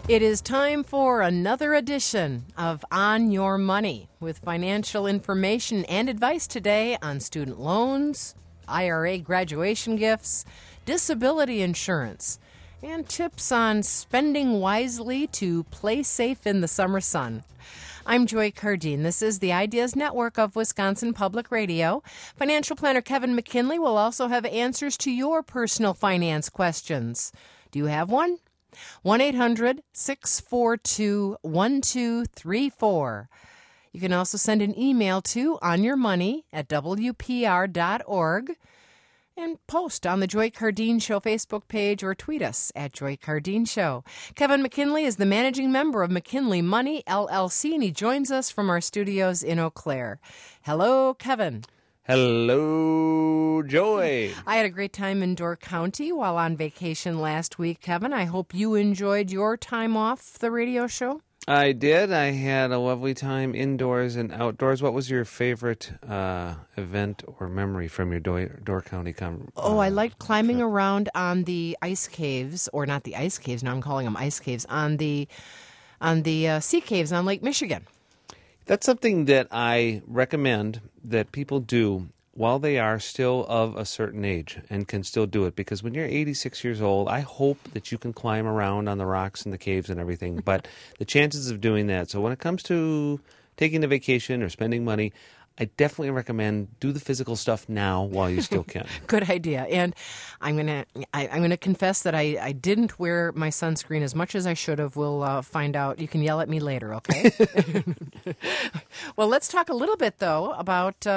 It is time for another edition of On Your Money with financial information and advice today on student loans, IRA graduation gifts, disability insurance, and tips on spending wisely to play safe in the summer sun. I'm Joy Cardine. This is the Ideas Network of Wisconsin Public Radio. Financial planner Kevin McKinley will also have answers to your personal finance questions. Do you have one? 1-800-642-1234. You can also send an email to onyourmoney@wpr.org and post on the Joy Cardine Show Facebook page or tweet us at Joy Cardine Show. Kevin McKinley is the managing member of McKinley Money, LLC, and he joins us from our studios in Eau Claire. Hello, Kevin. Hello, Joy. I had a great time in Door County while on vacation last week, Kevin. I hope you enjoyed your time off the radio show. I did. I had a lovely time indoors and outdoors. What was your favorite event or memory from your Door County I liked climbing around on the ice caves, or not the ice caves, now I'm calling them ice caves, on the sea caves on Lake Michigan. That's something that I recommend that people do while they are still of a certain age and can still do it. Because when you're 86 years old, I hope that you can climb around on the rocks and the caves and everything. But the chances of doing that, so when it comes to taking a vacation or spending money, I definitely recommend do the physical stuff now while you still can. Good idea. And I'm gonna confess that I didn't wear my sunscreen as much as I should have. We'll find out. You can yell at me later, okay? Well, let's talk a little bit though about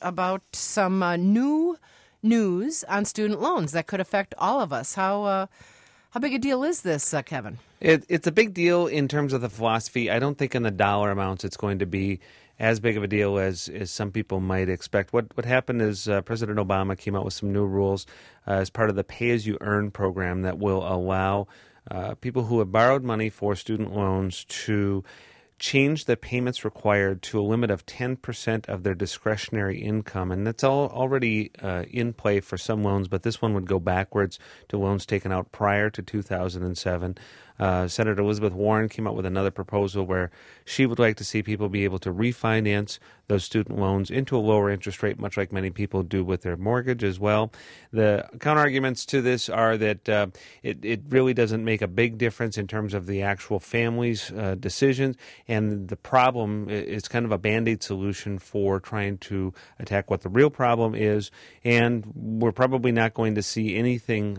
some new news on student loans that could affect all of us. How big a deal is this, Kevin? It's a big deal in terms of the philosophy. I don't think in the dollar amounts it's going to be as big of a deal as some people might expect. What happened is President Obama came out with some new rules as part of the pay-as-you-earn program that will allow people who have borrowed money for student loans to change the payments required to a limit of 10% of their discretionary income. And that's already in play for some loans, but this one would go backwards to loans taken out prior to 2007. Senator Elizabeth Warren came out with another proposal where she would like to see people be able to refinance those student loans into a lower interest rate, much like many people do with their mortgage as well. The counterarguments to this are that it really doesn't make a big difference in terms of the actual family's decisions, and the problem is kind of a Band-Aid solution for trying to attack what the real problem is, and we're probably not going to see anything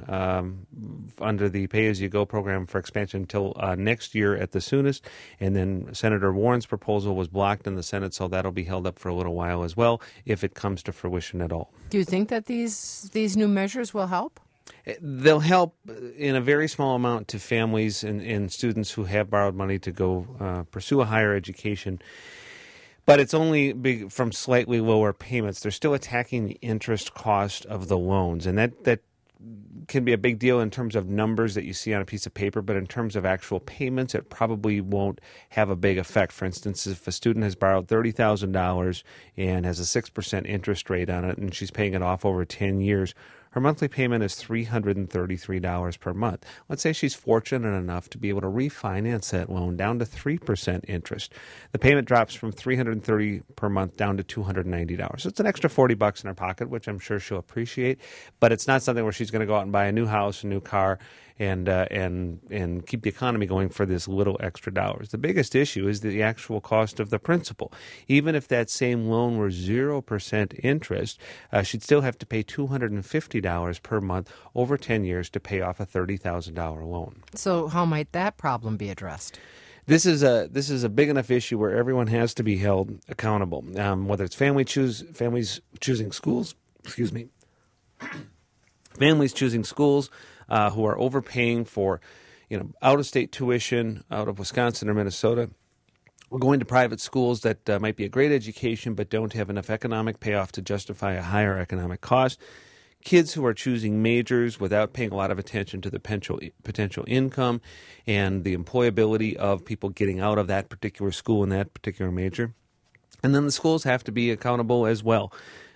under the pay-as-you-go program for expansion until next year at the soonest, and then Senator Warren's proposal was blocked in the Senate, so that'll be held up for a little while as well, if it comes to fruition at all. Do you think that these new measures will help? They'll help in a very small amount to families and students who have borrowed money to go pursue a higher education. But it's only big from slightly lower payments. They're still attacking the interest cost of the loans, and that can be a big deal in terms of numbers that you see on a piece of paper, but in terms of actual payments, it probably won't have a big effect. For instance, if a student has borrowed $30,000 and has a 6% interest rate on it, and she's paying it off over 10 years, her monthly payment is $333 per month. Let's say she's fortunate enough to be able to refinance that loan down to 3% interest. The payment drops from $330 per month down to $290. So it's an extra $40 in her pocket, which I'm sure she'll appreciate. But it's not something where she's going to go out and buy a new house, a new car, and keep the economy going for this little extra dollars. The biggest issue is the actual cost of the principal. Even if that same loan were 0% interest, she'd still have to pay $250 per month over 10 years to pay off a $30,000 loan. So how might that problem be addressed? This is a big enough issue where everyone has to be held accountable. Whether it's families choosing schools, families choosing schools who are overpaying for, out-of-state tuition out of Wisconsin or Minnesota, or going to private schools that might be a great education but don't have enough economic payoff to justify a higher economic cost. Kids who are choosing majors without paying a lot of attention to the potential income and the employability of people getting out of that particular school and that particular major. And then the schools have to be accountable as well.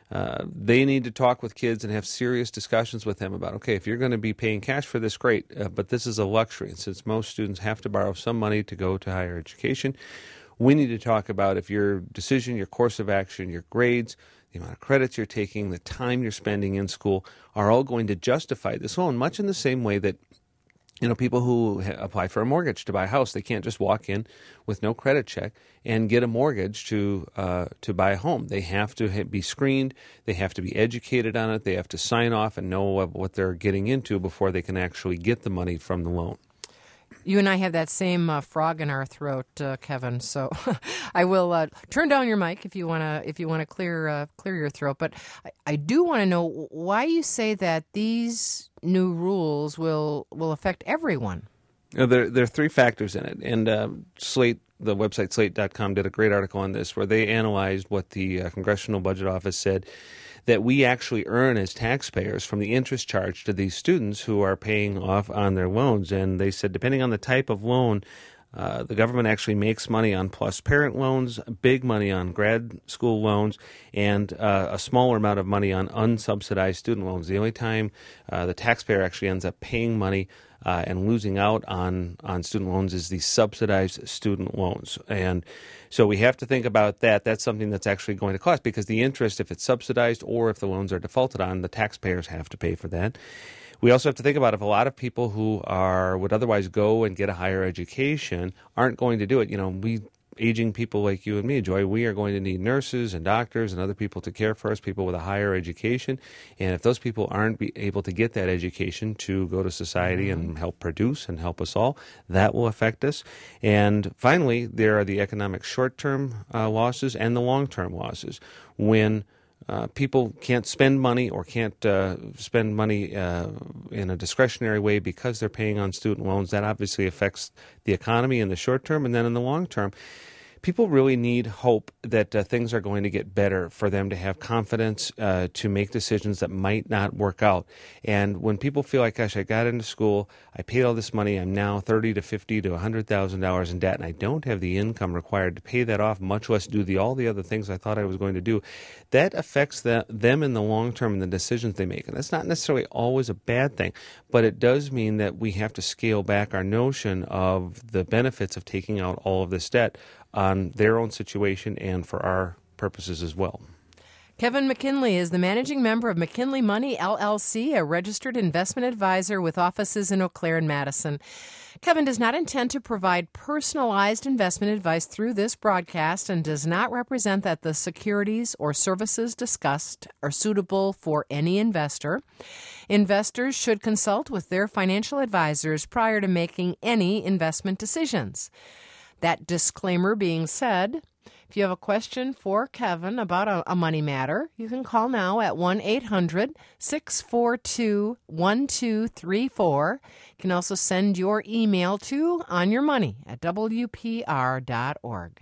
They need to talk with kids and have serious discussions with them about, okay, if you're going to be paying cash for this, great, but this is a luxury. And since most students have to borrow some money to go to higher education, we need to talk about if your decision, your course of action, your grades, the amount of credits you're taking, the time you're spending in school are all going to justify this loan, much in the same way that people who apply for a mortgage to buy a house, they can't just walk in with no credit check and get a mortgage to buy a home. They have to be screened. They have to be educated on it. They have to sign off and know what they're getting into before they can actually get the money from the loan. You and I have that same frog in our throat, Kevin. So I will turn down your mic if you want to clear your throat. But I do want to know why you say that these new rules will affect everyone. There are three factors in it, and Slate, the website slate.com, did a great article on this where they analyzed what the Congressional Budget Office said that we actually earn as taxpayers from the interest charged to these students who are paying off on their loans. And they said depending on the type of loan, the government actually makes money on plus parent loans, big money on grad school loans, and a smaller amount of money on unsubsidized student loans. The only time the taxpayer actually ends up paying money and losing out on student loans is the subsidized student loans. And so we have to think about that. That's something that's actually going to cost, because the interest, if it's subsidized or if the loans are defaulted on, the taxpayers have to pay for that. We also have to think about if a lot of people who would otherwise go and get a higher education aren't going to do it. We aging people like you and me, Joy, we are going to need nurses and doctors and other people to care for us, people with a higher education. And if those people aren't able to get that education to go to society and help produce and help us all, that will affect us. And finally, there are the economic short-term losses and the long-term losses. When people can't spend money or can't spend money in a discretionary way because they're paying on student loans, that obviously affects the economy in the short term. And then in the long term, people really need hope that things are going to get better for them to have confidence to make decisions that might not work out. And when people feel like, gosh, I got into school, I paid all this money, I'm now $30,000 to $50,000 to $100,000 in debt, and I don't have the income required to pay that off, much less do all the other things I thought I was going to do, that affects them in the long term and the decisions they make. And that's not necessarily always a bad thing, but it does mean that we have to scale back our notion of the benefits of taking out all of this debt on their own situation and for our purposes as well. Kevin McKinley is the managing member of McKinley Money, LLC, a registered investment advisor with offices in Eau Claire and Madison. Kevin does not intend to provide personalized investment advice through this broadcast and does not represent that the securities or services discussed are suitable for any investor. Investors should consult with their financial advisors prior to making any investment decisions. That disclaimer being said, if you have a question for Kevin about a money matter, you can call now at 1-800-642-1234. You can also send your email to onyourmoney@wpr.org.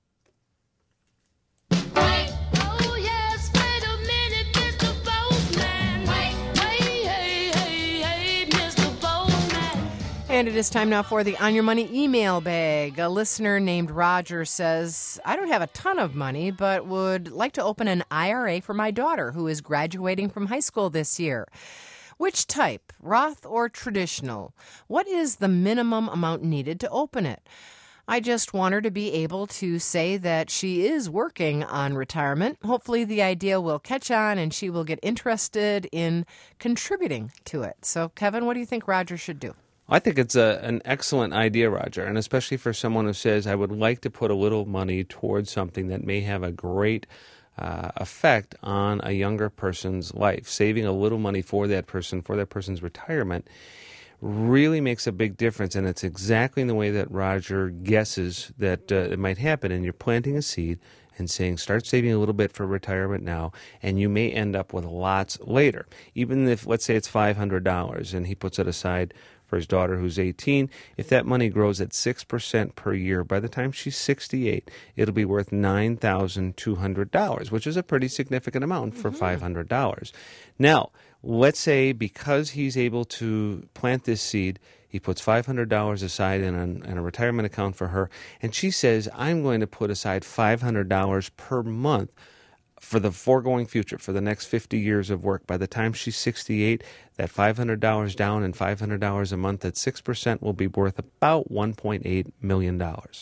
And it is time now for the On Your Money email bag. A listener named Roger says, I don't have a ton of money, but would like to open an IRA for my daughter who is graduating from high school this year. Which type, Roth or traditional? What is the minimum amount needed to open it? I just want her to be able to say that she is working on retirement. Hopefully the idea will catch on and she will get interested in contributing to it. So, Kevin, what do you think Roger should do? I think it's an excellent idea, Roger, and especially for someone who says, I would like to put a little money towards something that may have a great effect on a younger person's life. Saving a little money for that person's retirement, really makes a big difference, and it's exactly in the way that Roger guesses that it might happen. And you're planting a seed and saying, start saving a little bit for retirement now, and you may end up with lots later. Even if, let's say it's $500, and he puts it aside for his daughter who's 18, if that money grows at 6% per year, by the time she's 68, it'll be worth $9,200, which is a pretty significant amount for $500. Now, let's say because he's able to plant this seed, he puts $500 aside in a retirement account for her, and she says, I'm going to put aside $500 per month for the foregoing future, for the next 50 years of work. By the time she's 68, that $500 down and $500 a month at 6% will be worth about $1.8 million.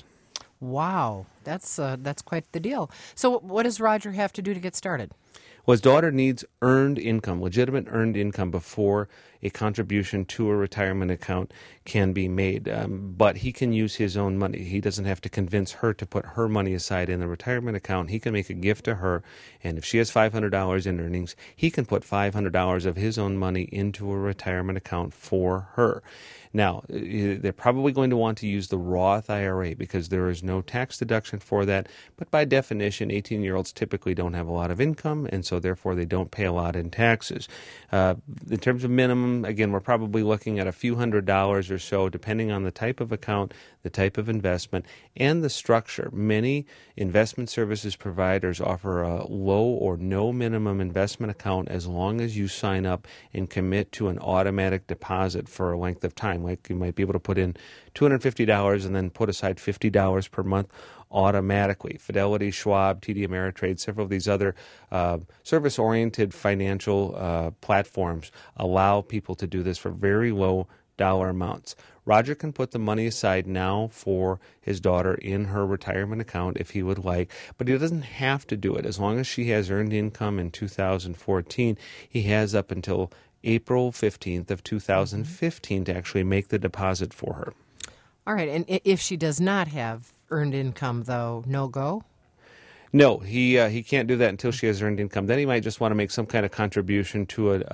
Wow, that's quite the deal. So what does Roger have to do to get started? Well, his daughter needs earned income, legitimate earned income, before a contribution to a retirement account can be made. But he can use his own money. He doesn't have to convince her to put her money aside in the retirement account. He can make a gift to her, and if she has $500 in earnings, he can put $500 of his own money into a retirement account for her. Now, they're probably going to want to use the Roth IRA because there is no tax deduction for that. But by definition, 18-year-olds typically don't have a lot of income, and so therefore they don't pay a lot in taxes. In terms of minimum, again, we're probably looking at a few $100s or so, depending on the type of account, the type of investment, and the structure. Many investment services providers offer a low or no minimum investment account as long as you sign up and commit to an automatic deposit for a length of time. Like you might be able to put in $250 and then put aside $50 per month automatically. Fidelity, Schwab, TD Ameritrade, several of these other service-oriented financial platforms allow people to do this for very low dollar amounts. Roger can put the money aside now for his daughter in her retirement account if he would like, but he doesn't have to do it. As long as she has earned income in 2014, he has up until April 15th of 2015 to actually make the deposit for her. All right, and if she does not have earned income, though, no go? No, he can't do that until she has earned income. Then he might just want to make some kind of contribution to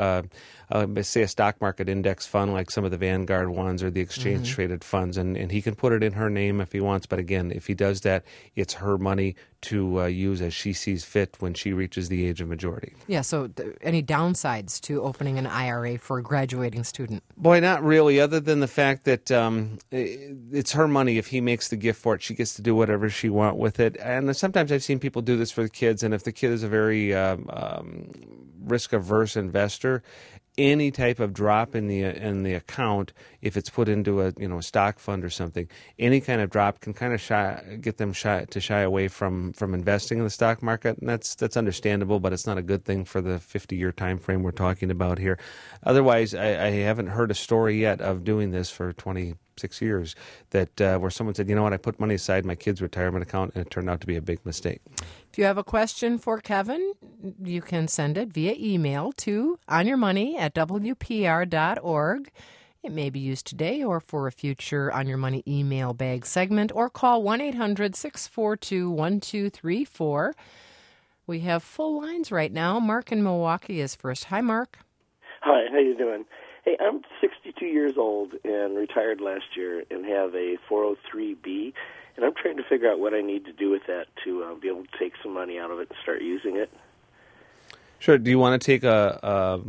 say a stock market index fund like some of the Vanguard ones or the exchange-traded funds, and he can put it in her name if he wants. But again, if he does that, it's her money to use as she sees fit when she reaches the age of majority. Yeah, so any downsides to opening an IRA for a graduating student? Boy, not really, other than the fact that it's her money. If he makes the gift for it, she gets to do whatever she wants with it. And sometimes I've seen people do this for the kids, and if the kid is a very risk-averse investor, any type of drop in the account, if it's put into a stock fund or something, any kind of drop can kind of get them shy away from investing in the stock market, and that's understandable, but it's not a good thing for the 50-year time frame we're talking about here. Otherwise, I haven't heard a story yet of doing this for 26 years that where someone said, you know what, I put money aside in my kid's retirement account, and it turned out to be a big mistake. If you have a question for Kevin, you can send it via email to onyourmoney@wpr.org. It may be used today or for a future On Your Money email bag segment, or call 1-800-642-1234. We have full lines right now. Mark in Milwaukee is first. Hi, Mark. Hi, how you doing? Hey, I'm 62 years old and retired last year and have a 403B, and I'm trying to figure out what I need to do with that to be able to take some money out of it and start using it. Sure. Do you want to take a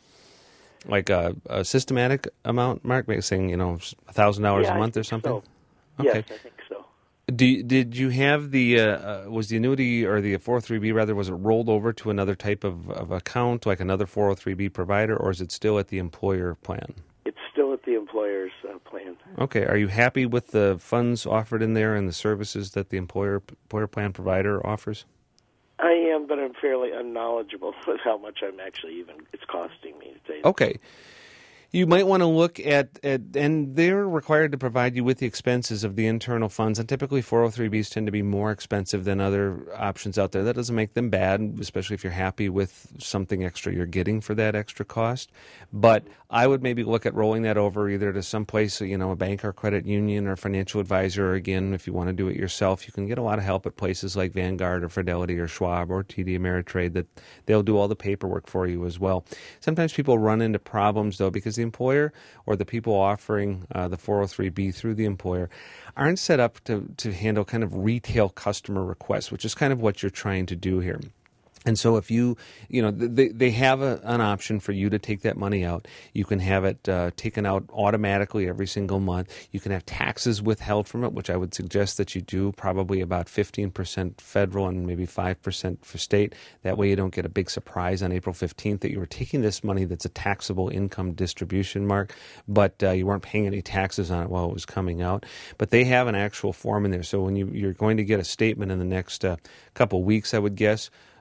systematic amount, Mark? Maybe saying $1,000 a month or something. So. Okay. Yes, I think so. Did you have was the annuity or the 403B rather, was it rolled over to another type of account, like another 403B provider, or is it still at the employer plan? It's still at the employer's plan. Okay. Are you happy with the funds offered in there and the services that the employer plan provider offers? I am, but I'm fairly unknowledgeable with how much it's costing me to take. Okay. You might want to look at, and they're required to provide you with the expenses of the internal funds, and typically 403Bs tend to be more expensive than other options out there. That doesn't make them bad, especially if you're happy with something extra you're getting for that extra cost. But I would maybe look at rolling that over either to some place, a bank or credit union or financial advisor, or again, if you want to do it yourself, you can get a lot of help at places like Vanguard or Fidelity or Schwab or TD Ameritrade that they'll do all the paperwork for you as well. Sometimes people run into problems, though, because the employer or the people offering the 403B through the employer aren't set up to handle kind of retail customer requests, which is kind of what you're trying to do here. And so if they have an option for you to take that money out. You can have it taken out automatically every single month. You can have taxes withheld from it, which I would suggest that you do, probably about 15% federal and maybe 5% for state. That way you don't get a big surprise on April 15th that you were taking this money that's a taxable income distribution, Mark, but you weren't paying any taxes on it while it was coming out. But they have an actual form in there. So when you're going to get a statement in the next couple weeks, I would guess,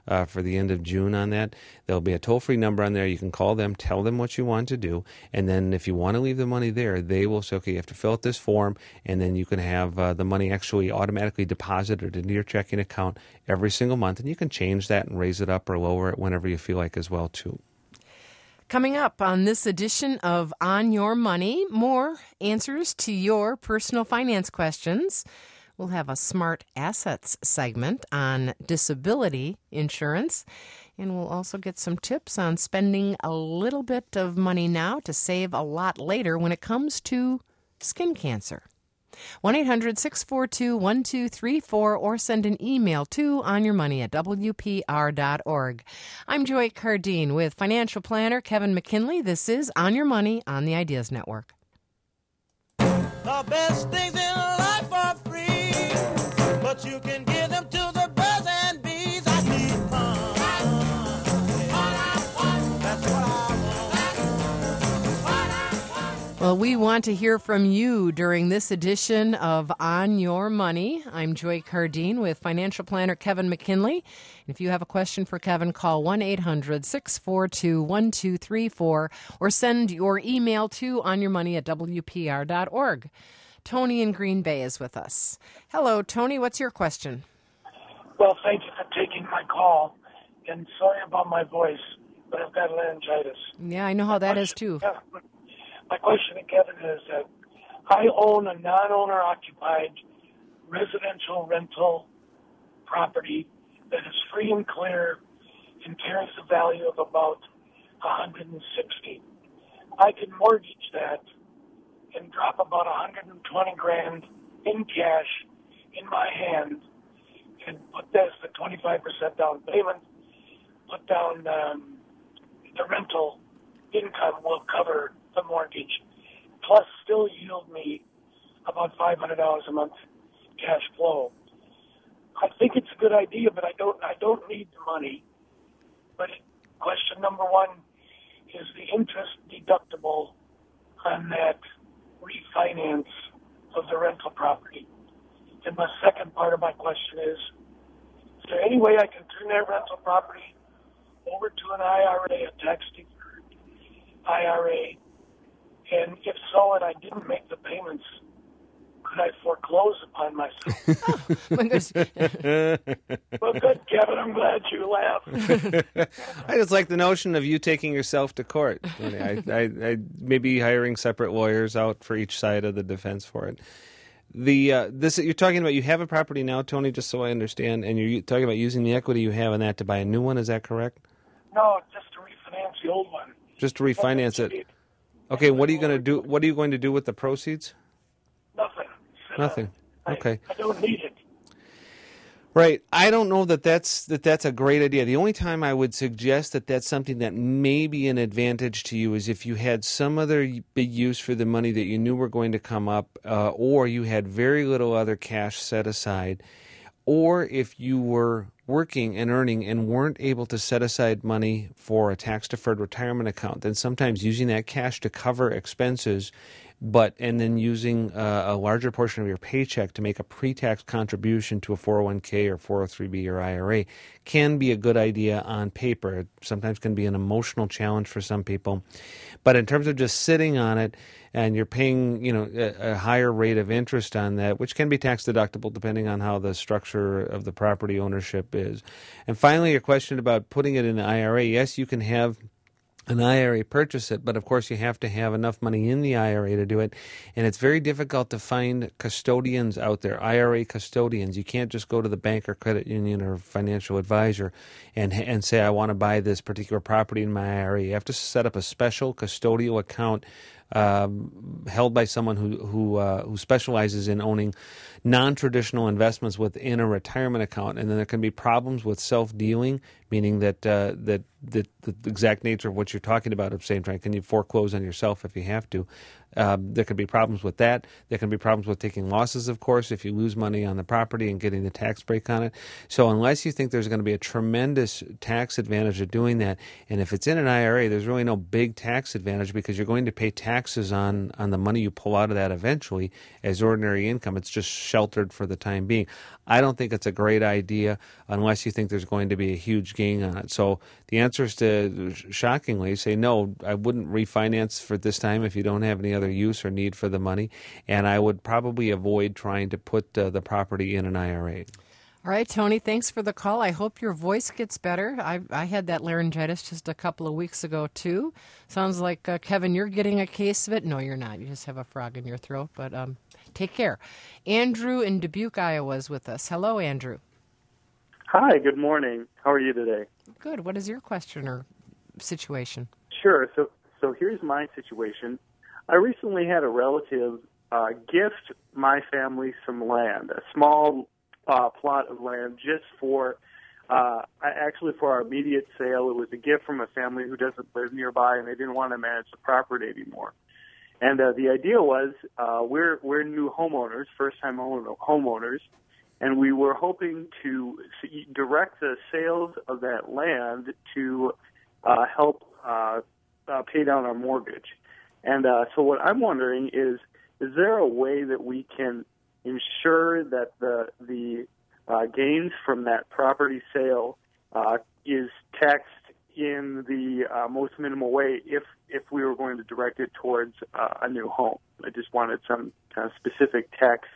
for the end of June on that. There'll be a toll-free number on there. You can call them, tell them what you want to do, and then if you want to leave the money there, they will say, okay, you have to fill out this form, and then you can have the money actually automatically deposited into your checking account every single month, and you can change that and raise it up or lower it whenever you feel like as well, too. Coming up on this edition of On Your Money, more answers to your personal finance questions. We'll have a Smart Assets segment on disability insurance, and we'll also get some tips on spending a little bit of money now to save a lot later when it comes to skin cancer. 1-800-642-1234 or send an email to onyourmoney@wpr.org. I'm Joy Cardine with financial planner Kevin McKinley. This is On Your Money on the Ideas Network. The best things in life are free, but you can give them to the birds and bees. I need fun. That's what I want. Well, we want to hear from you during this edition of On Your Money. I'm Joy Cardine with financial planner Kevin McKinley. If you have a question for Kevin, call 1-800-642-1234 or send your email to onyourmoney@wpr.org. Tony in Green Bay is with us. Hello, Tony. What's your question? Well, thank you for taking my call. And sorry about my voice, but I've got laryngitis. Yeah, I know how that is too. My question to Kevin is that I own a non-owner occupied residential rental property that is free and clear and carries a value of about $160,000. I can mortgage that and drop about $120,000 in cash in my hand and put that as the 25% down payment, put down the rental income will cover the mortgage, plus still yield me about $500 a month cash flow. I think it's a good idea, but I don't need the money. But question number one is the interest deductible on that refinance of the rental property. And the second part of my question is there any way I can turn that rental property over to an IRA, a tax-deferred IRA? And if so, and I didn't make the payments, could I foreclose upon myself? Well, good, Kevin. I'm glad you laughed. I just like the notion of you taking yourself to court. I maybe hiring separate lawyers out for each side of the defense for it. This you're talking about. You have a property now, Tony. Just so I understand, and you're talking about using the equity you have in that to buy a new one. Is that correct? No, just to refinance the old one. Just to refinance it. Okay, what are you going to do? What are you going to do with the proceeds? Nothing. Nothing. Okay. I don't need it. Right. I don't know that's a great idea. The only time I would suggest that that's something that may be an advantage to you is if you had some other big use for the money that you knew were going to come up, or you had very little other cash set aside, or if you were working and earning and weren't able to set aside money for a tax-deferred retirement account, then sometimes using that cash to cover expenses, and then using a larger portion of your paycheck to make a pre-tax contribution to a 401k or 403b or IRA can be a good idea on paper. It sometimes can be an emotional challenge for some people. But in terms of just sitting on it, and you're paying, a higher rate of interest on that, which can be tax deductible depending on how the structure of the property ownership is. And finally, your question about putting it in the IRA. Yes, you can have an IRA purchase it, but of course you have to have enough money in the IRA to do it. And it's very difficult to find custodians out there, IRA custodians. You can't just go to the bank or credit union or financial advisor and say, I want to buy this particular property in my IRA. You have to set up a special custodial account held by someone who specializes in owning non-traditional investments within a retirement account, and then there can be problems with self-dealing, meaning that the exact nature of what you're talking about, of saying, can you foreclose on yourself if you have to? There could be problems with that. There can be problems with taking losses, of course, if you lose money on the property and getting the tax break on it. So unless you think there's going to be a tremendous tax advantage of doing that, and if it's in an IRA, there's really no big tax advantage because you're going to pay taxes on the money you pull out of that eventually as ordinary income. It's just sheltered for the time being. I don't think it's a great idea unless you think there's going to be a huge gain on it. So the answer is to, shockingly, say no, I wouldn't refinance for this time if you don't have any other use or need for the money, and I would probably avoid trying to put the property in an IRA. All right, Tony, thanks for the call. I hope your voice gets better. I had that laryngitis just a couple of weeks ago, too. Sounds like, Kevin, you're getting a case of it. No, you're not. You just have a frog in your throat, but take care. Andrew in Dubuque, Iowa is with us. Hello, Andrew. Hi, good morning. How are you today? Good. What is your question or situation? Sure. So here's my situation. I recently had a relative gift my family some land, a small plot of land just for for our immediate sale. It was a gift from a family who doesn't live nearby, and they didn't want to manage the property anymore. And the idea was we're new homeowners, first-time homeowners, and we were hoping to direct the sales of that land to help pay down our mortgage. And so what I'm wondering is there a way that we can ensure that the gains from that property sale is taxed in the most minimal way if we were going to direct it towards a new home? I just wanted some kind of specific tax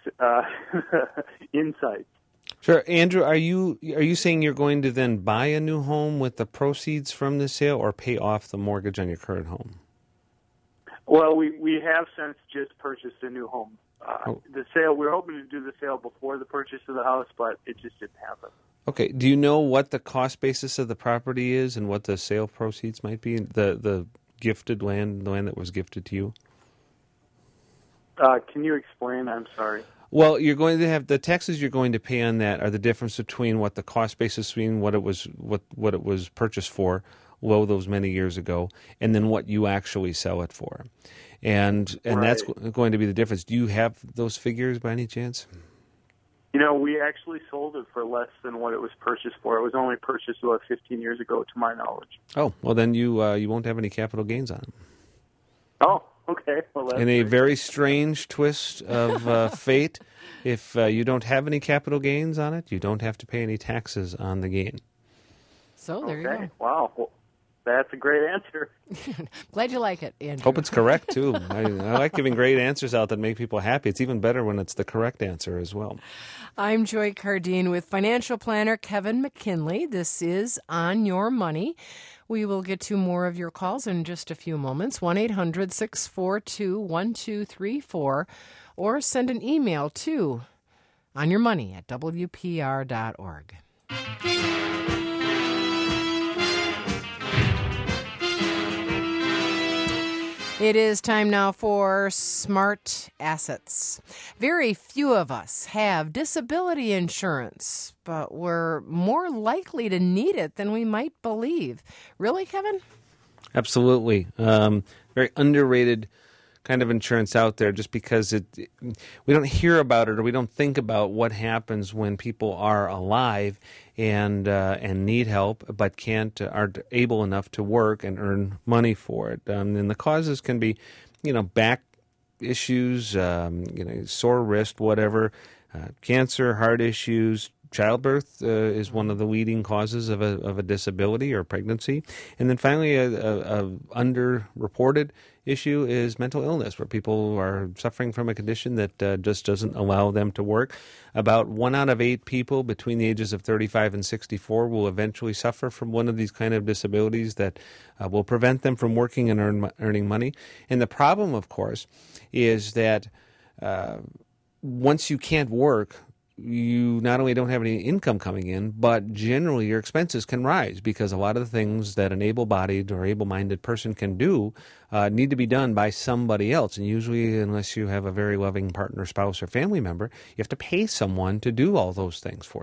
insights. Sure. Andrew, are you saying you're going to then buy a new home with the proceeds from the sale or pay off the mortgage on your current home? Well, we have since just purchased a new home. The sale, we were hoping to do the sale before the purchase of the house, but it just didn't happen. Okay. Do you know what the cost basis of the property is and what the sale proceeds might be? The gifted land, the land that was gifted to you? Can you explain? I'm sorry. Well, you're going to have the taxes you're going to pay on that are the difference between what the cost basis between what it was purchased for, those many years ago, and then what you actually sell it for. And right. That's going to be the difference. Do you have those figures by any chance? We actually sold it for less than what it was purchased for. It was only purchased about 15 years ago, to my knowledge. Oh, well, then you won't have any capital gains on it. Oh, okay. Well, that's in a very strange twist of fate, if you don't have any capital gains on it, you don't have to pay any taxes on the gain. So there you go. Wow. Well, that's a great answer. Glad you like it, Andrew. Hope it's correct, too. I like giving great answers out that make people happy. It's even better when it's the correct answer as well. I'm Joy Cardine with financial planner Kevin McKinley. This is On Your Money. We will get to more of your calls in just a few moments. 1-800-642-1234, or send an email to onyourmoney@wpr.org. It is time now for Smart Assets. Very few of us have disability insurance, but we're more likely to need it than we might believe. Really, Kevin? Absolutely. Very underrated kind of insurance out there just because we don't hear about it or we don't think about what happens when people are alive and need help but aren't able enough to work and earn money for it. And the causes can be, back issues, sore wrist, whatever, cancer, heart issues. Childbirth is one of the leading causes of a disability or pregnancy. And then finally, a underreported issue is mental illness, where people are suffering from a condition that just doesn't allow them to work. About 1 out of 8 people between the ages of 35 and 64 will eventually suffer from one of these kind of disabilities that will prevent them from working and earning money. And the problem, of course, is that once you can't work, you not only don't have any income coming in, but generally your expenses can rise because a lot of the things that an able-bodied or able-minded person can do need to be done by somebody else. And usually, unless you have a very loving partner, spouse, or family member, you have to pay someone to do all those things for you.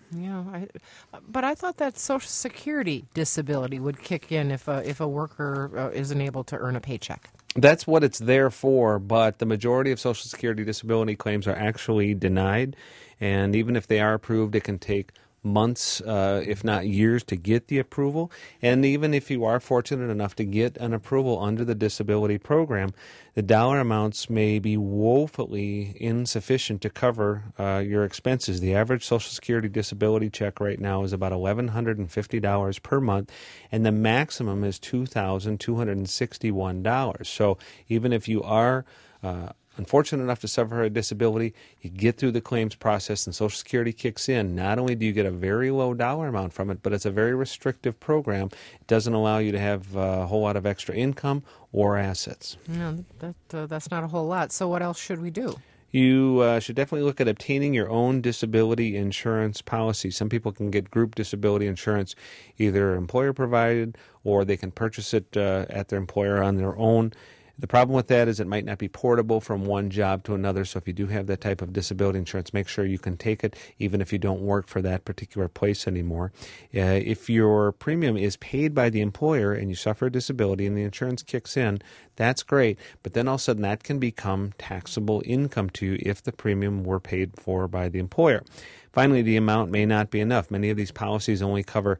Yeah, but I thought that Social Security disability would kick in if a worker isn't able to earn a paycheck. That's what it's there for, but the majority of Social Security disability claims are actually denied, and even if they are approved, it can take months, if not years, to get the approval. And even if you are fortunate enough to get an approval under the disability program, the dollar amounts may be woefully insufficient to cover your expenses. The average Social Security disability check right now is about $1,150 per month, and the maximum is $2,261. So even if you are unfortunate enough to suffer a disability, you get through the claims process and Social Security kicks in. Not only do you get a very low dollar amount from it, but it's a very restrictive program. It doesn't allow you to have a whole lot of extra income or assets. No, that's not a whole lot. So what else should we do? You should definitely look at obtaining your own disability insurance policy. Some people can get group disability insurance, either employer provided, or they can purchase it at their employer on their own. The problem with that is it might not be portable from one job to another, so if you do have that type of disability insurance, make sure you can take it even if you don't work for that particular place anymore. If your premium is paid by the employer and you suffer a disability and the insurance kicks in, that's great, but then all of a sudden that can become taxable income to you if the premium were paid for by the employer. Finally, the amount may not be enough. Many of these policies only cover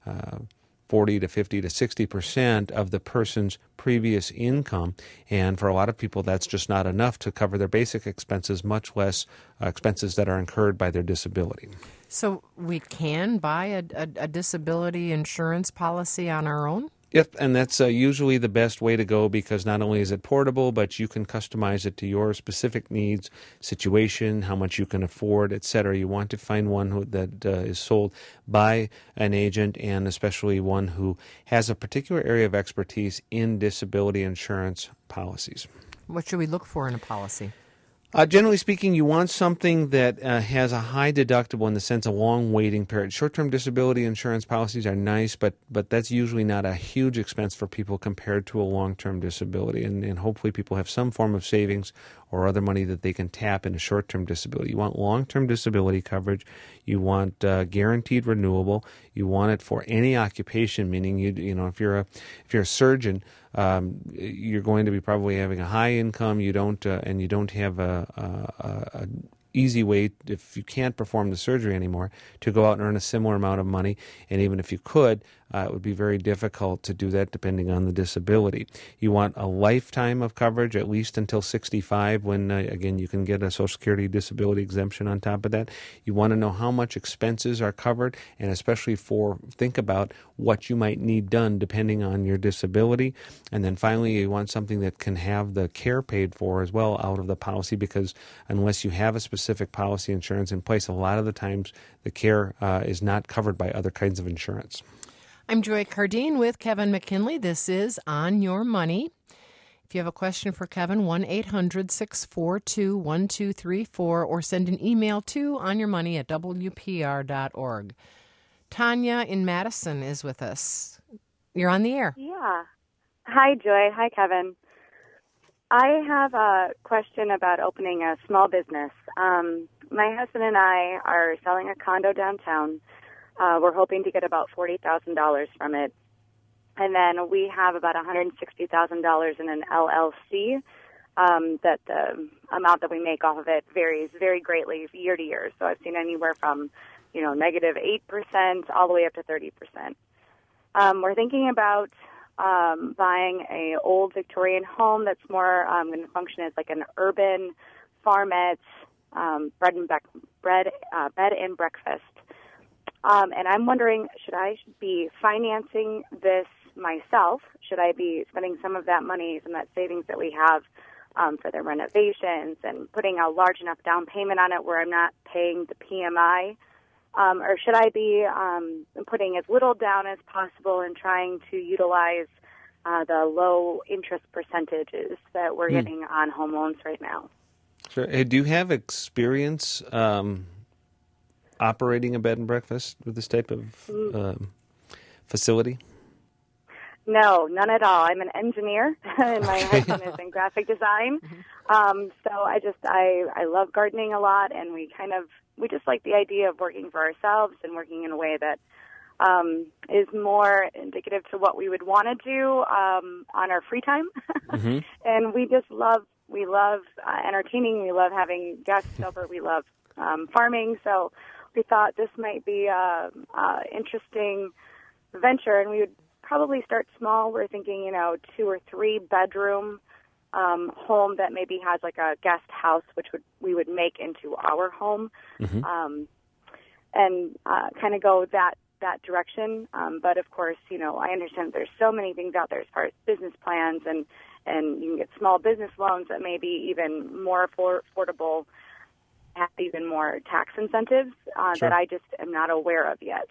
40 to 50 to 60% of the person's previous income. And for a lot of people, that's just not enough to cover their basic expenses, much less expenses that are incurred by their disability. So we can buy a disability insurance policy on our own? Yep, and that's usually the best way to go because not only is it portable, but you can customize it to your specific needs, situation, how much you can afford, etc. You want to find one that is sold by an agent and especially one who has a particular area of expertise in disability insurance policies. What should we look for in a policy? Generally speaking, you want something that has a high deductible in the sense of long waiting period. Short-term disability insurance policies are nice, but that's usually not a huge expense for people compared to a long-term disability. And hopefully people have some form of savings or other money that they can tap in a short-term disability. You want long-term disability coverage. You want guaranteed renewable. You want it for any occupation, meaning if you're a surgeon, you're going to be probably having a high income. You don't have a easy way, if you can't perform the surgery anymore, to go out and earn a similar amount of money. And even if you could, it would be very difficult to do that depending on the disability. You want a lifetime of coverage, at least until 65, when, again, you can get a Social Security disability exemption on top of that. You want to know how much expenses are covered, and especially think about what you might need done depending on your disability. And then finally, you want something that can have the care paid for as well out of the policy, because unless you have a specific policy insurance in place, a lot of the times the care is not covered by other kinds of insurance. I'm Joy Cardine with Kevin McKinley. This is On Your Money. If you have a question for Kevin, 1-800-642-1234, or send an email to onyourmoney@wpr.org. Tanya in Madison is with us. You're on the air. Yeah. Hi, Joy. Hi, Kevin. I have a question about opening a small business. My husband and I are selling a condo downtown. We're hoping to get about $40,000 from it. And then we have about $160,000 in an LLC that the amount that we make off of it varies very greatly year to year. So I've seen anywhere from, negative 8% all the way up to 30%. We're thinking about buying a old Victorian home that's more going to function as like an urban farmette, bed and breakfast. And I'm wondering, should I be financing this myself? Should I be spending some of that money, some of that savings that we have for the renovations and putting a large enough down payment on it where I'm not paying the PMI? Or should I be putting as little down as possible and trying to utilize the low interest percentages that we're getting on home loans right now? Sure. Hey, do you have experience operating a bed and breakfast with this type of facility? No, none at all. I'm an engineer, and my husband is in graphic design. So I love gardening a lot, and we we just like the idea of working for ourselves and working in a way that is more indicative to what we would want to do on our free time. Mm-hmm. And we love entertaining. We love having guests over. We love farming. So we thought this might be a interesting venture, and we would probably start small. We're thinking, 2 or 3 bedroom home that maybe has like a guest house, which we would make into our home, Mm-hmm. And kind of go that direction. But of course, I understand there's so many things out there as far as business plans, and you can get small business loans that may be even more affordable, have even more tax incentives Sure. that I just am not aware of yet.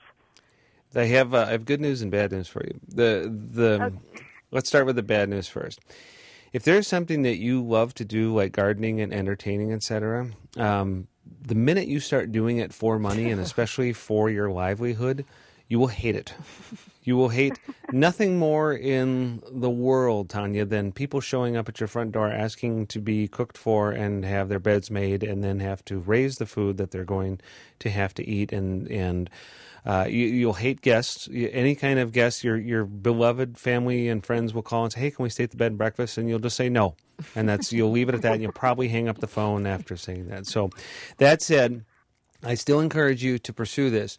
I have good news and bad news for you. Okay. Let's start with the bad news first. If there's something that you love to do, like gardening and entertaining, etc., the minute you start doing it for money, and especially for your livelihood, you will hate it. You will hate nothing more in the world, Tanya, than people showing up at your front door asking to be cooked for and have their beds made, and then have to raise the food that they're going to have to eat. And you'll hate guests. Any kind of guest, your beloved family and friends will call and say, "Hey, can we stay at the bed and breakfast?" And you'll just say no. And you'll leave it at that, and you'll probably hang up the phone after saying that. So that said, I still encourage you to pursue this.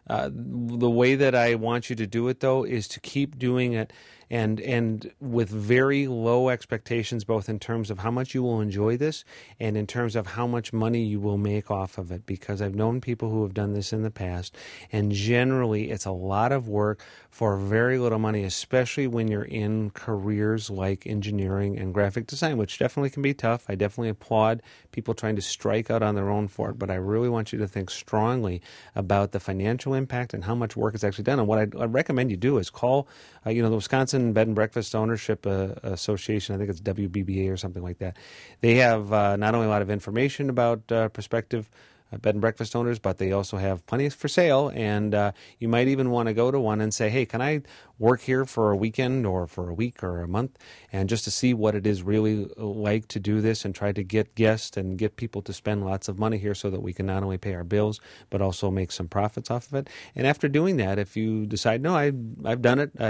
The way that I want you to do it, though, is to keep doing it and with very low expectations, both in terms of how much you will enjoy this and in terms of how much money you will make off of it, because I've known people who have done this in the past, and generally it's a lot of work for very little money, especially when you're in careers like engineering and graphic design, which definitely can be tough. I definitely applaud people trying to strike out on their own for it, but I really want you to think strongly about the financial impact and how much work is actually done. And what I recommend you do is call the Wisconsin Bed and Breakfast Ownership Association. I think it's WBBA or something like that. They have not only a lot of information about prospective bed and breakfast owners, but they also have plenty for sale, and you might even want to go to one and say, "Hey, can I work here for a weekend or for a week or a month?" And just to see what it is really like to do this, and try to get guests and get people to spend lots of money here so that we can not only pay our bills but also make some profits off of it. And after doing that, if you decide, "No, I've done it,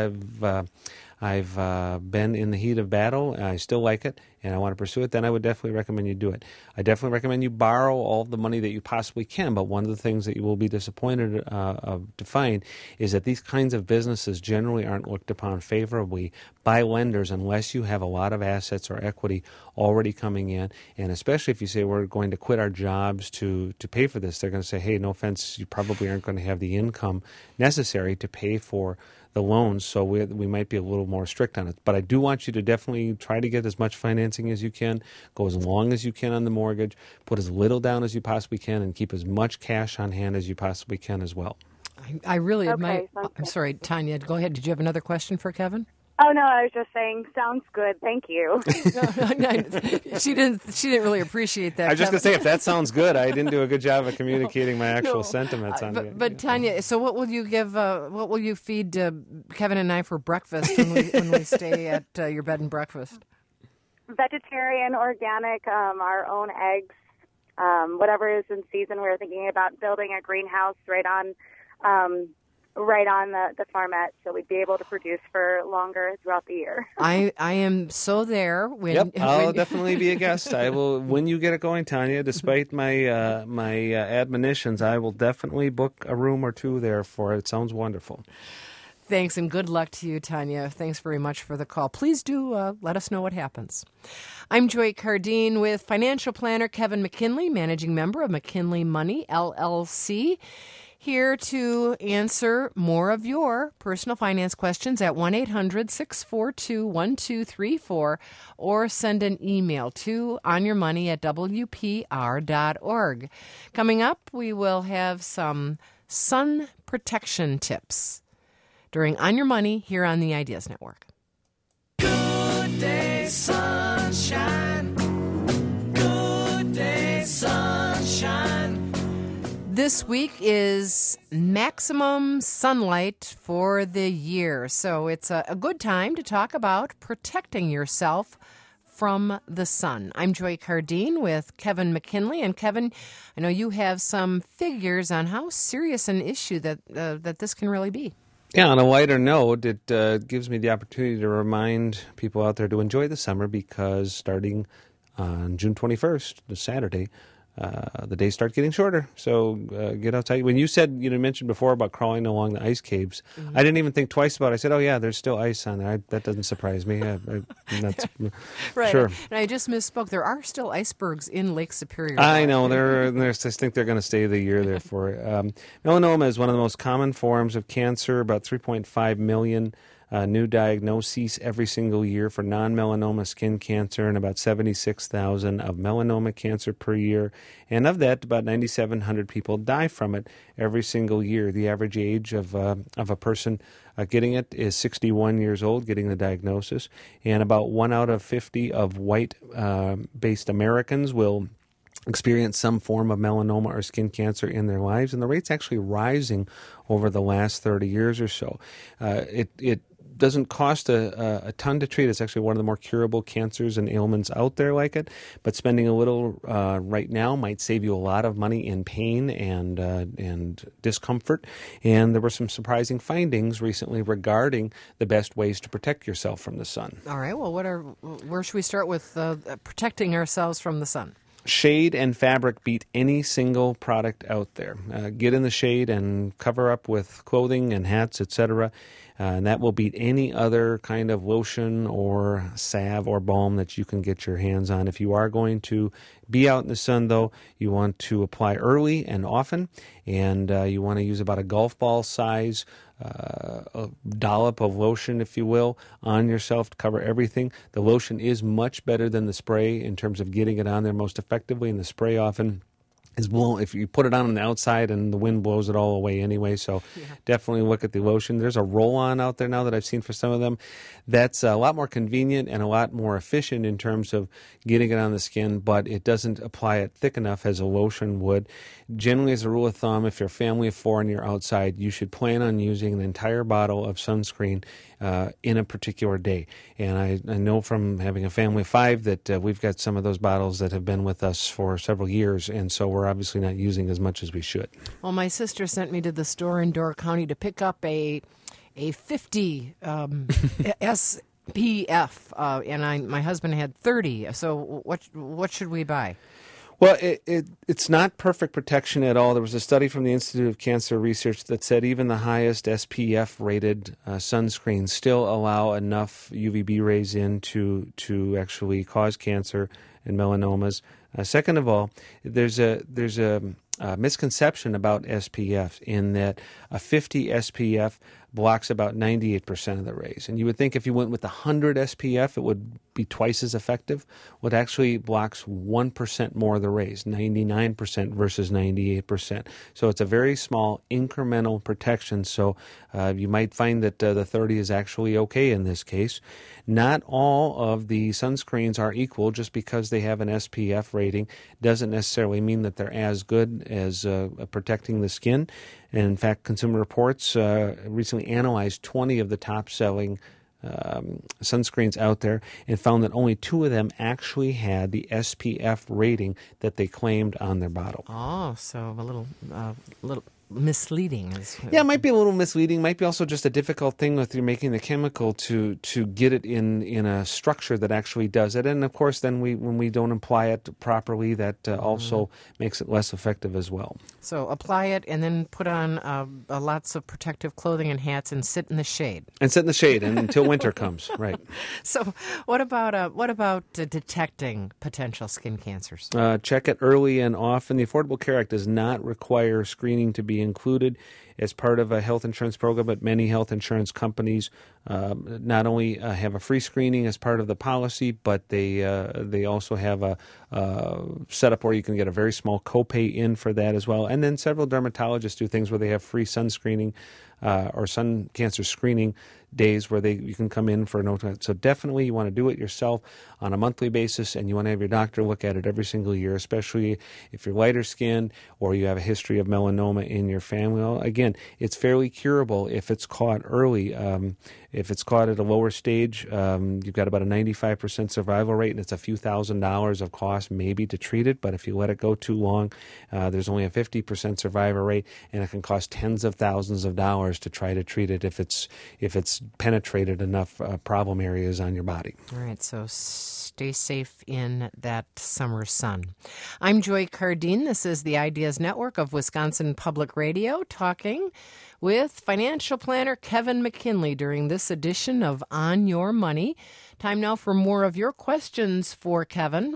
I've been in the heat of battle, I still like it, and I want to pursue it," then I would definitely recommend you do it. I definitely recommend you borrow all the money that you possibly can, but one of the things that you will be disappointed to find is that these kinds of businesses generally aren't looked upon favorably by lenders unless you have a lot of assets or equity already coming in, and especially if you say, "We're going to quit our jobs to pay for this," they're going to say, "Hey, no offense, you probably aren't going to have the income necessary to pay for the loans, so we might be a little more strict on it." But I do want you to definitely try to get as much financing as you can, go as long as you can on the mortgage, put as little down as you possibly can, and keep as much cash on hand as you possibly can as well. I really admire. sounds I'm good. sorry, Tanya. Go ahead. Did you have another question for Kevin? Oh, no, I was just saying, sounds good. Thank you. She didn't really appreciate that. I was just Kevin. going to say, if that sounds good, I didn't do a good job of communicating my actual sentiments on it. But Tanya, so what will you give? What will you feed Kevin and I for breakfast when we stay at your bed and breakfast? Vegetarian, organic, our own eggs, whatever is in season. We were thinking about building a greenhouse right on the farmette, so we'd be able to produce for longer throughout the year. I am so there. I'll definitely be a guest. I will, when you get it going, Tanya. Despite my my admonitions, I will definitely book a room or two there for it. It sounds wonderful. Thanks, and good luck to you, Tanya. Thanks very much for the call. Please do let us know what happens. I'm Joy Cardine with financial planner Kevin McKinley, managing member of McKinley Money, LLC, here to answer more of your personal finance questions at 1-800-642-1234 or send an email to onyourmoney@wpr.org. Coming up, we will have some sun protection tips during On Your Money here on the Ideas Network. Good day, sunshine. Good day, sunshine. This week is maximum sunlight for the year, so it's a good time to talk about protecting yourself from the sun. I'm Joy Cardine with Kevin McKinley. And Kevin, I know you have some figures on how serious an issue that this can really be. Yeah, on a lighter note, it gives me the opportunity to remind people out there to enjoy the summer, because starting on June 21st, the Saturday, the days start getting shorter. So get outside. When you mentioned before about crawling along the ice caves, I didn't even think twice about it. I said, oh, yeah, there's still ice on there. That doesn't surprise me. That's, right. Sure. And I just misspoke. There are still icebergs in Lake Superior. I know. I think they're going to stay the year there for it. Melanoma is one of the most common forms of cancer. About 3.5 million new diagnoses every single year for non-melanoma skin cancer, and about 76,000 of melanoma cancer per year. And of that, about 9,700 people die from it every single year. The average age of a person getting it is 61 years old, getting the diagnosis. And about 1 out of 50 of white-based Americans will experience some form of melanoma or skin cancer in their lives, and the rate's actually rising over the last 30 years or so. It doesn't cost a ton to treat. It's actually one of the more curable cancers and ailments out there like it, but spending a little right now might save you a lot of money in pain and discomfort. And there were some surprising findings recently regarding the best ways to protect yourself from the sun. All right. Well, where should we start with protecting ourselves from the sun? Shade and fabric beat any single product out there. Get in the shade and cover up with clothing and hats, etc., and that will beat any other kind of lotion or salve or balm that you can get your hands on. If you are going to be out in the sun, though, you want to apply early and often, and you want to use about a golf ball size a dollop of lotion, if you will, on yourself to cover everything. The lotion is much better than the spray in terms of getting it on there most effectively, and the spray often is blown if you put it on the outside and the wind blows it all away anyway. So definitely look at the lotion. There's a roll-on out there now that I've seen for some of them that's a lot more convenient and a lot more efficient in terms of getting it on the skin, but it doesn't apply it thick enough as a lotion would. Generally, as a rule of thumb, if you're a family of 4 and you're outside, you should plan on using an entire bottle of sunscreen in a particular day. And I know from having a family of 5 that we've got some of those bottles that have been with us for several years, and so we're obviously not using as much as we should. Well, my sister sent me to the store in Door County to pick up a 50 SPF, and my husband had 30. So what should we buy? Well, it's not perfect protection at all. There was a study from the Institute of Cancer Research that said even the highest SPF-rated sunscreens still allow enough UVB rays in to actually cause cancer and melanomas. Second of all, there's a misconception about SPF in that a 50 SPF blocks about 98% of the rays. And you would think if you went with 100 SPF, it would be twice as effective. Well, it actually blocks 1% more of the rays, 99% versus 98%. So it's a very small incremental protection. So you might find that the 30 is actually okay in this case. Not all of the sunscreens are equal. Just because they have an SPF rating doesn't necessarily mean that they're as good as protecting the skin. And in fact, Consumer Reports recently analyzed 20 of the top-selling sunscreens out there and found that only 2 of them actually had the SPF rating that they claimed on their bottle. Oh, so a little misleading. Yeah, it might be a little misleading. Might be also just a difficult thing with you making the chemical to get it in a structure that actually does it. And of course, then when we don't apply it properly, that also makes it less effective as well. So apply it and then put on lots of protective clothing and hats and sit in the shade. And sit in the shade until winter comes, right? So what about detecting potential skin cancers? Check it early and often. The Affordable Care Act does not require screening to be included as part of a health insurance program, but many health insurance companies not only have a free screening as part of the policy, but they also have a setup where you can get a very small copay in for that as well. And then several dermatologists do things where they have free sun screening or sun cancer screening days where you can come in for no time. So definitely you want to do it yourself on a monthly basis, and you want to have your doctor look at it every single year, especially if you're lighter skinned or you have a history of melanoma in your family. Well, again, it's fairly curable if it's caught early. If it's caught at a lower stage, you've got about a 95% survival rate, and it's a few $1,000s of cost maybe to treat it. But if you let it go too long, there's only a 50% survival rate, and it can cost tens of thousands of dollars to try to treat it if it's penetrated enough problem areas on your body. All right, so stay safe in that summer sun. I'm Joy Cardine. This is the Ideas Network of Wisconsin Public Radio, talking with financial planner Kevin McKinley during this edition of On Your Money. Time now for more of your questions for Kevin.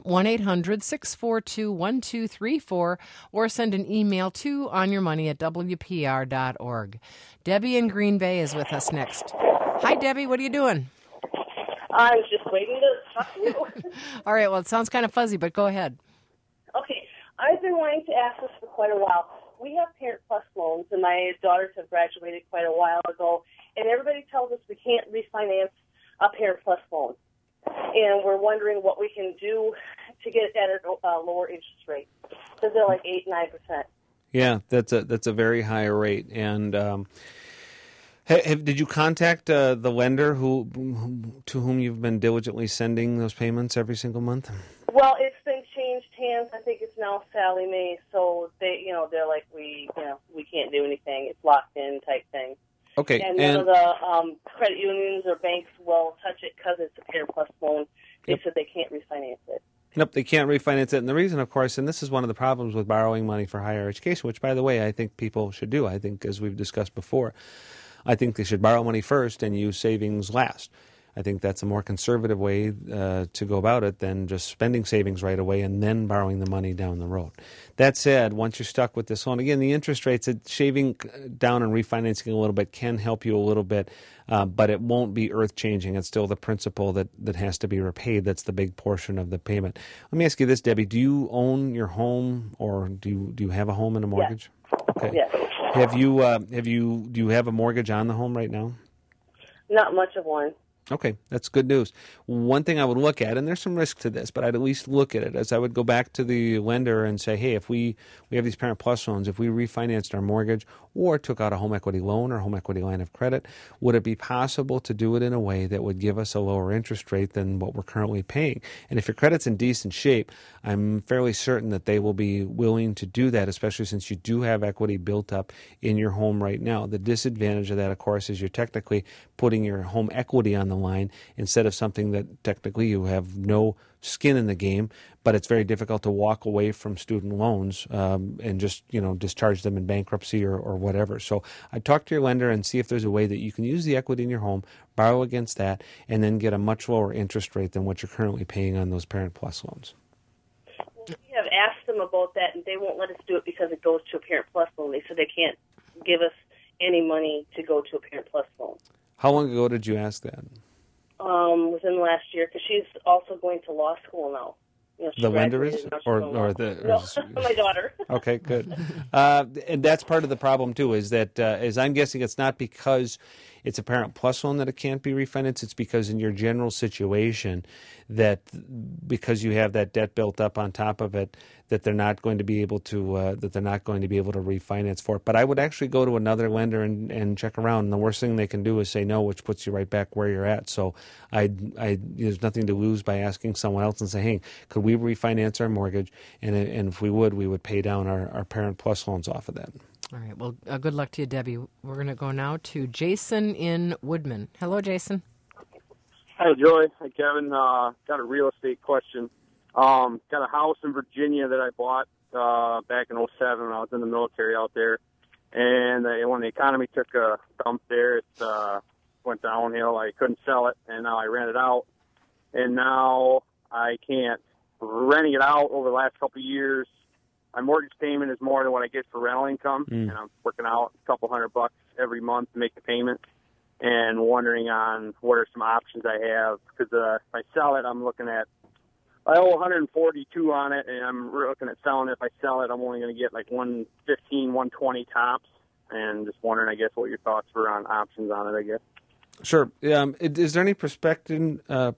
1-800-642-1234, or send an email to onyourmoney@wpr.org. Debbie in Green Bay is with us next. Hi, Debbie. What are you doing? I was just waiting to talk to you. All right. Well, it sounds kind of fuzzy, but go ahead. Okay. I've been wanting to ask this for quite a while. We have Parent Plus loans, and my daughters have graduated quite a while ago, and everybody tells us we can't refinance a Parent Plus loan. And we're wondering what we can do to get it at a lower interest rate. So they're like 8-9%. Yeah, that's a very high rate. And did you contact the lender to whom you've been diligently sending those payments every single month? Well, it's been changed hands. I think it's now Sallie Mae. So they're like, we can't do anything. It's locked in type thing. Okay. And none of the credit unions or banks will touch it because it's a Parent Plus loan. They said they can't refinance it. Nope, they can't refinance it. And the reason, of course, and this is one of the problems with borrowing money for higher education, which, by the way, I think people should do. I think, as we've discussed before, I think they should borrow money first and use savings last. I think that's a more conservative way to go about it than just spending savings right away and then borrowing the money down the road. That said, once you're stuck with this loan, again, the interest rates, shaving down and refinancing a little bit can help you a little bit, but it won't be earth-changing. It's still the principal that has to be repaid. That's the big portion of the payment. Let me ask you this, Debbie. Do you own your home, or do you have a home and a mortgage? Yes. Okay. Yes. Do you have a mortgage on the home right now? Not much of one. Okay, that's good news. One thing I would look at, and there's some risk to this, but I'd at least look at it, as I would go back to the lender and say, hey, if we have these Parent Plus loans, if we refinanced our mortgage or took out a home equity loan or home equity line of credit, would it be possible to do it in a way that would give us a lower interest rate than what we're currently paying? And if your credit's in decent shape, I'm fairly certain that they will be willing to do that, especially since you do have equity built up in your home right now. The disadvantage of that, of course, is you're technically putting your home equity on the line instead of something that technically you have no skin in the game, but it's very difficult to walk away from student loans and just discharge them in bankruptcy or whatever. So I'd talk to your lender and see if there's a way that you can use the equity in your home, borrow against that, and then get a much lower interest rate than what you're currently paying on those Parent Plus loans. We have asked them about that, and they won't let us do it because it goes to a Parent Plus loan. They said they can't give us any money to go to a Parent Plus loan. How long ago did you ask that? Within the last year, because she's also going to law school now. The lender is, or my daughter. Okay, good. And that's part of the problem too. Is that as I'm guessing, it's not because it's a Parent Plus loan that it can't be refinanced. It's because in your general situation, that because you have that debt built up on top of it, that they're not going to be able to refinance for it. But I would actually go to another lender and check around. And the worst thing they can do is say no, which puts you right back where you're at. So there's nothing to lose by asking someone else and say, hey, could we refinance our mortgage? And if we would pay down our Parent Plus loans off of that. All right. Well, good luck to you, Debbie. We're going to go now to Jason in Woodman. Hello, Jason. Hi, Joy. Hi, Kevin. Got a real estate question. Got a house in Virginia that I bought back in 2007 when I was in the military out there. And when the economy took a dump there, it went downhill. I couldn't sell it, and now I rent it out. And now I can't. Renting it out over the last couple of years, my mortgage payment is more than what I get for rental income, and I'm working out a couple $100 every month to make the payment, and wondering on what are some options I have, because if I sell it, I'm looking at, I owe 142 on it, and I'm looking at selling it. If I sell it, I'm only going to get like 115, 120 tops, and just wondering, I guess, what your thoughts were on options on it, I guess. Sure. Is there any perspective,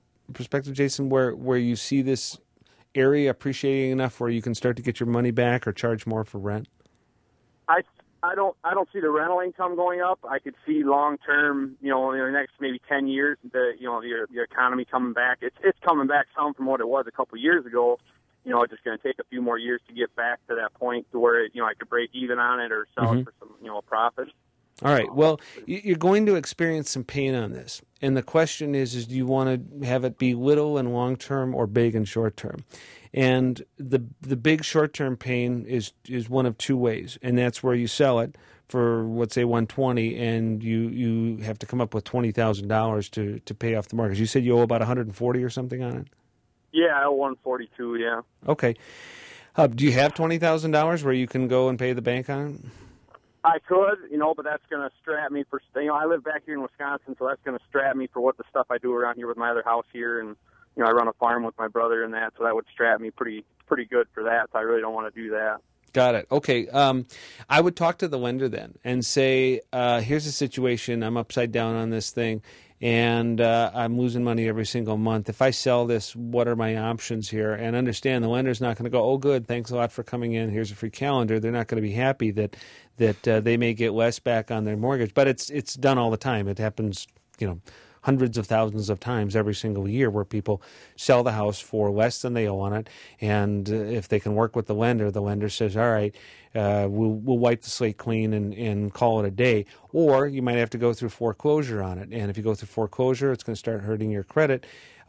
Jason, where you see this area appreciating enough where you can start to get your money back or charge more for rent? I I don't see the rental income going up. I could see long term, in the next maybe 10 years, your economy coming back. It's coming back some from what it was a couple of years ago. It's just going to take a few more years to get back to that point to where I could break even on it or sell it for some profit. All right. Well, you're going to experience some pain on this. And the question is do you want to have it be little and long-term or big and short-term? And the big short-term pain is one of two ways, and that's where you sell it for, let's say, $120, and you have to come up with $20,000 to pay off the mortgage. You said you owe about $140 or something on it? Yeah, I owe $142, yeah. Okay. Do you have $20,000 where you can go and pay the bank on it? I could, but that's going to strap me for, I live back here in Wisconsin, so that's going to strap me for what the stuff I do around here with my other house here, and, I run a farm with my brother and that, so that would strap me pretty good for that, so I really don't want to do that. Got it. Okay. I would talk to the lender then and say, here's the situation. I'm upside down on this thing, and I'm losing money every single month. If I sell this, what are my options here? And understand the lender's not going to go, oh, good, thanks a lot for coming in. Here's a free calendar. They're not going to be happy that they may get less back on their mortgage. But it's done all the time. It happens, hundreds of thousands of times every single year where people sell the house for less than they owe on it. And if they can work with the lender says, all right, we'll wipe the slate clean and call it a day. Or you might have to go through foreclosure on it. And if you go through foreclosure, it's going to start hurting your credit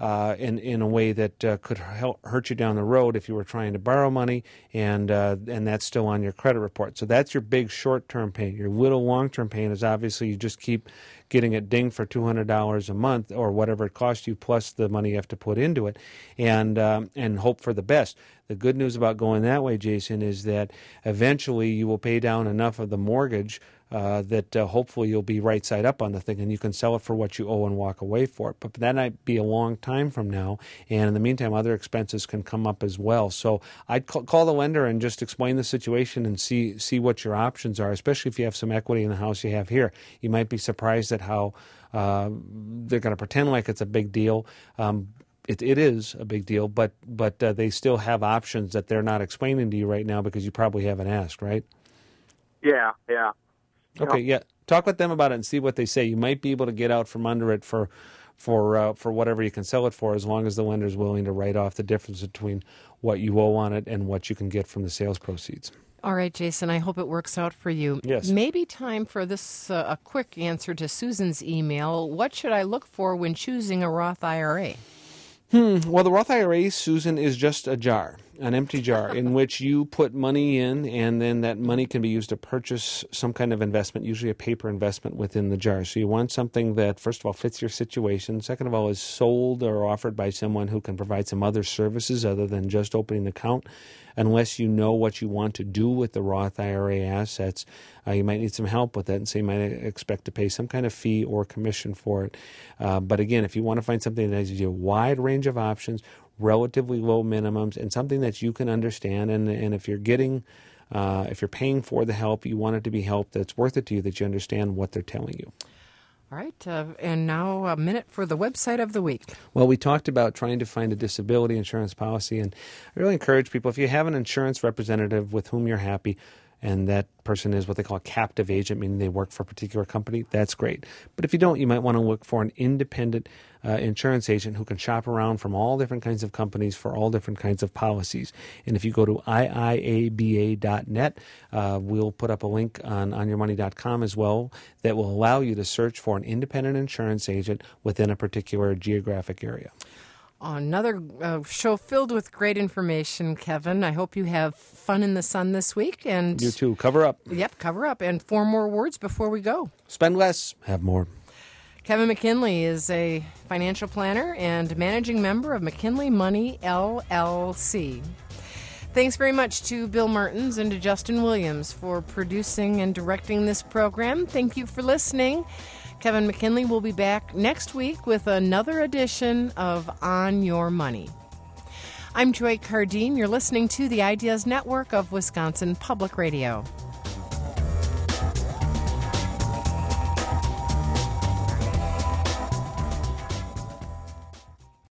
in a way that could hurt you down the road if you were trying to borrow money, and that's still on your credit report. So that's your big short-term pain. Your little long-term pain is obviously you just keep getting it dinged for $200 a month or whatever it costs you, plus the money you have to put into it, and hope for the best. The good news about going that way, Jason, is that eventually you will pay down enough of the mortgage that hopefully you'll be right side up on the thing and you can sell it for what you owe and walk away for it. But that might be a long time from now, and in the meantime, other expenses can come up as well. So I'd call the lender and just explain the situation and see what your options are, especially if you have some equity in the house you have here. You might be surprised at how they're going to pretend like it's a big deal. It is a big deal, but they still have options that they're not explaining to you right now because you probably haven't asked, right? Yeah. Okay, yeah. Talk with them about it and see what they say. You might be able to get out from under it for whatever you can sell it for, as long as the lender's willing to write off the difference between what you owe on it and what you can get from the sales proceeds. All right, Jason, I hope it works out for you. Yes. Maybe time for this a quick answer to Susan's email. What should I look for when choosing a Roth IRA? Well, the Roth IRA, Susan, is just a jar, an empty jar, in which you put money in, and then that money can be used to purchase some kind of investment, usually a paper investment within the jar. So you want something that, first of all, fits your situation. Second of all, is sold or offered by someone who can provide some other services other than just opening the account. Unless you know what you want to do with the Roth IRA assets, you might need some help with it, and so you might expect to pay some kind of fee or commission for it. But again, if you want to find something that has a wide range of options, relatively low minimums, and something that you can understand, and if you're paying for the help, you want it to be help that's worth it to you, that you understand what they're telling you. All right, and now a minute for the website of the week. Well, we talked about trying to find a disability insurance policy, and I really encourage people, if you have an insurance representative with whom you're happy, and that person is what they call a captive agent, meaning they work for a particular company, that's great. But if you don't, you might want to look for an independent insurance agent who can shop around from all different kinds of companies for all different kinds of policies. And if you go to iiaba.net, we'll put up a link on onyourmoney.com as well that will allow you to search for an independent insurance agent within a particular geographic area. Another show filled with great information, Kevin. I hope you have fun in the sun this week. And you too. Cover up. Yep, cover up. And 4 more words before we go. Spend less, have more. Kevin McKinley is a financial planner and managing member of McKinley Money, LLC. Thanks very much to Bill Mertens and to Justin Williams for producing and directing this program. Thank you for listening. Kevin McKinley will be back next week with another edition of On Your Money. I'm Joy Cardine. You're listening to the Ideas Network of Wisconsin Public Radio.